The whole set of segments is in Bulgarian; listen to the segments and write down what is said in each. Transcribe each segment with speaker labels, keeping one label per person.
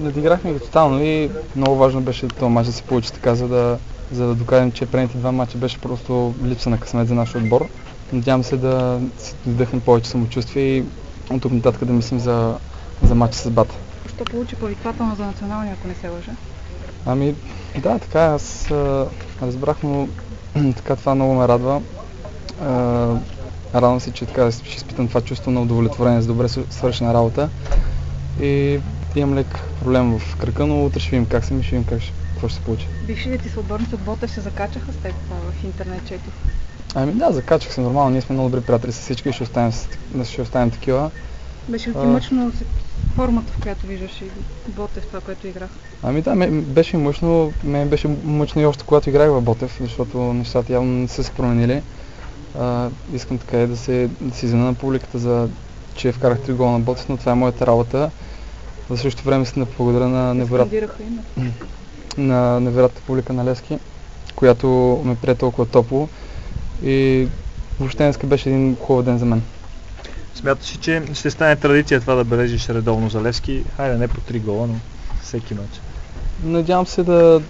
Speaker 1: надиграхме ги тотално и много важно беше този мач да се получи така, за да докажем, че предните два мача беше просто липса на късмет за нашия отбор. Надявам се да си вдъхнем повече самочувствие и от тук нататък да мислим за мача с Бата.
Speaker 2: Що получи повиквателно за националния, ако не се лъжа?
Speaker 1: Ами да, така аз разбрах, но така това много ме радва. Радвам се, че така ще изпитам това чувство на удовлетворение за добре свършена работа. И имам лек проблем в кръка, но утре ще видим как съм и ще видим какво ще се получи.
Speaker 2: Бившите ти съотборници от Ботев се закачаха с теб в интернет четох?
Speaker 1: Ами да, закачах се нормално, ние сме много добри приятели с всички и ще останем такива.
Speaker 2: Беше ли ти мъчно формата, в която виждаш и Ботев, това, което играх? Ами
Speaker 1: да, беше мъчно, беше мъчно и още когато играх в Ботев, защото нещата явно не са се променили. Искам така да се извиня на публиката, че вкарах 3 гола на Ботев, но това е моята работа. В същото време искам да благодаря на невероятната публика на Левски, която ме прие толкова топло и въобще днес беше един хубав ден за мен.
Speaker 3: Смяташ ли, че ще стане традиция това да бележиш редовно за Левски? Хайде, не по 3 гола, но всеки мач.
Speaker 1: Надявам се да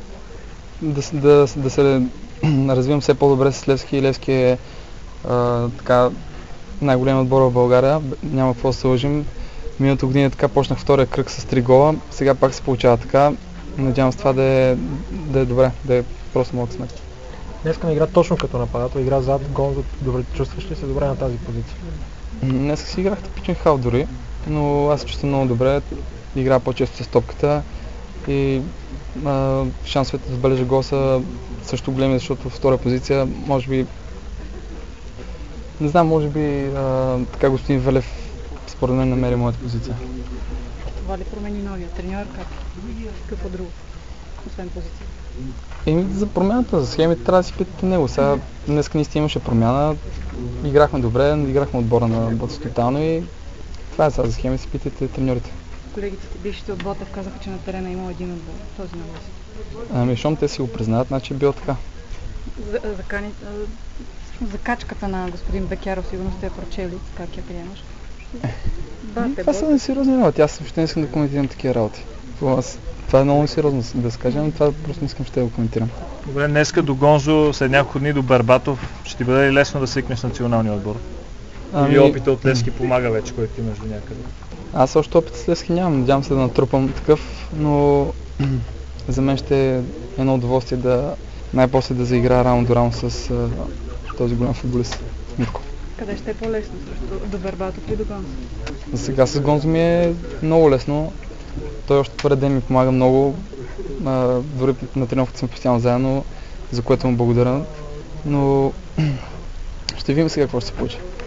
Speaker 1: се развивам все по-добре с Левски. Левски е така най-голям отбор в България. Няма какво да се лъжим. Миналата година така почнах втория кръг с 3 гола. Сега пак се получава така. Надявам се това да е добре, да е просто моят късмет.
Speaker 4: Днеска не игра точно като нападател, игра зад гол. Добре, чувстваш ли се добре на тази позиция?
Speaker 1: Днеска си играх типичен халф дори, но аз се чувствам много добре. Играя по-често с топката и шансовете да забележа гол са също големи, защото във втора позиция, може би така господин Велев според мен намери моята позиция.
Speaker 2: Това ли промени новия треньор? Какво друго, освен позиция?
Speaker 1: За промяната, за схемите трябва да си питате него. Сега днес наистина имаше промяна, играхме добре, играхме отбора на Ботев тотално и това е сега за схеми, си питате треньорите.
Speaker 2: Колегите ти, бившите от Ботев, казаха, че на терена имал един отбор, този на Левски.
Speaker 1: Ами, щом те си го признаят, значи е било така.
Speaker 2: Закачката на господин Бекяров, сигурно сте я прочели, как я приемаш?
Speaker 1: Това са несериозни работи, аз въобще не искам да коментирам такива работи. Това е много сериозно да скажем, но това просто не искам ще да го коментирам.
Speaker 3: Добре, днеска до Гонзо, след няколко дни до Барбатов, ще ти бъде ли лесно да свикнеш националния отбор? Или опита от Левски помага вече, който имаш до някъде?
Speaker 1: Аз още опит с Левски нямам, надявам се да натрупам такъв, но за мен ще е едно удоволствие най-после да заиграя рамо до рамо с този голям футболист, Митко.
Speaker 2: Къде ще е по-лесно? До Барбатов или до Гонзо?
Speaker 1: За сега с Гонзо ми е много лесно. Той още първи ден ми помага много. Дори на тренировката сме постоянно заедно, за което му благодаря. Но ще видим сега какво ще се получи.